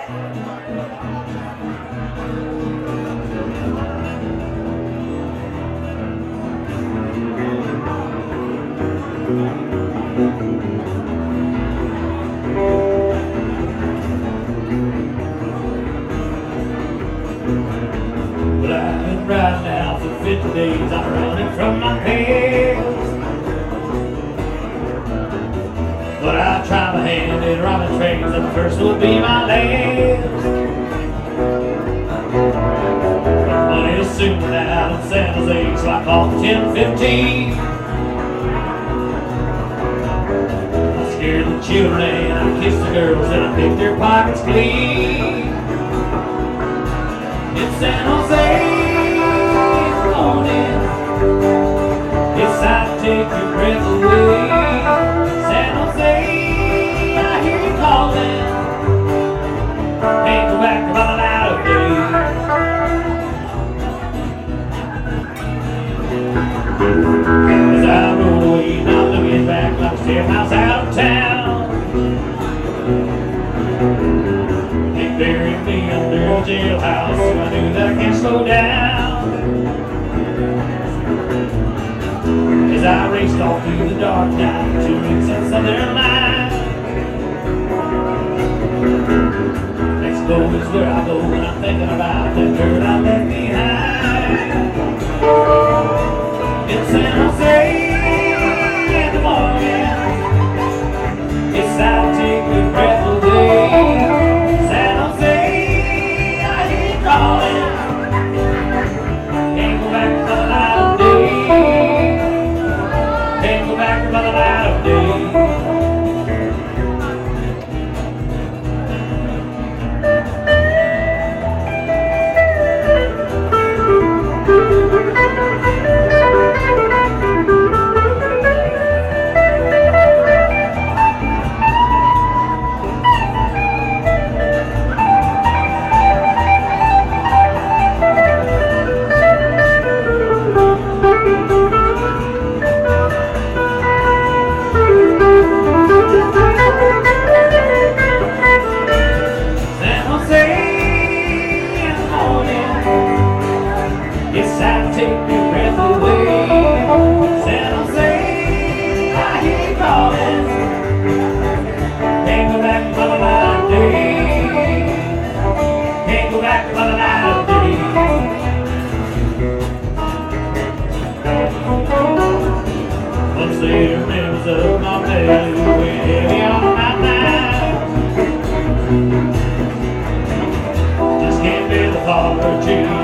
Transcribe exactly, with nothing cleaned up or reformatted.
But I've been riding now for fifty days. I'm running from my past. But I try my hand at robbing trains, and the first will be my last. Money is soon out in San Jose, so I call ten fifteen. I scare the children and I kiss the girls and I pick their pockets clean. It's San Jose in the morning. It's time to take your breath away. San Jose, I hear you calling. Ain't go back to my light of day. As I roll away, not looking back like a stairhouse out of town. They buried me under a jailhouse, so I knew that I can't slow down. As I raced off through the dark night, two weeks in Southern Line. Mexico is where I go when I'm thinking about that girl I left behind. In San Jose in the morning, it's time to take your breath away. San Jose, I hear you calling. Can't go back to the light of day. Can't go back to the light of day. It's time to take your breath away. San Jose, I hear you calling. Can't go back to the light of day. Can't go back to the light of day. Once the rims of my belly weigh heavy on my mind. Just can't bear the thought of change.